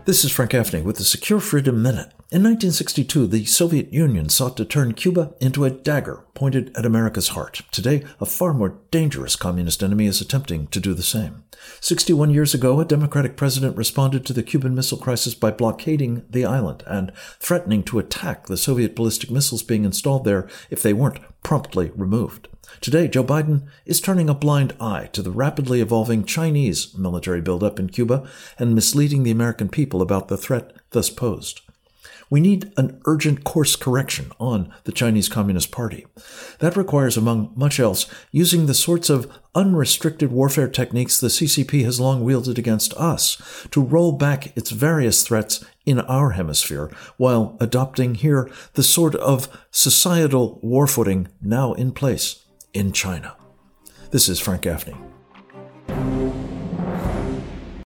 This is Frank Gaffney with the Secure Freedom Minute. In 1962, the Soviet Union sought to turn Cuba into a dagger pointed at America's heart. Today, a far more dangerous communist enemy is attempting to do the same. 61 years ago, a Democratic president responded to the Cuban Missile Crisis by blockading the island and threatening to attack the Soviet ballistic missiles being installed there if they weren't promptly removed. Today, Joe Biden is turning a blind eye to the rapidly evolving Chinese military buildup in Cuba and misleading the American people about the threat thus posed. We need an urgent course correction on the Chinese Communist Party. That requires, among much else, using the sorts of unrestricted warfare techniques the CCP has long wielded against us to roll back its various threats in our hemisphere, while adopting here the sort of societal war footing now in place in China. This is Frank Gaffney.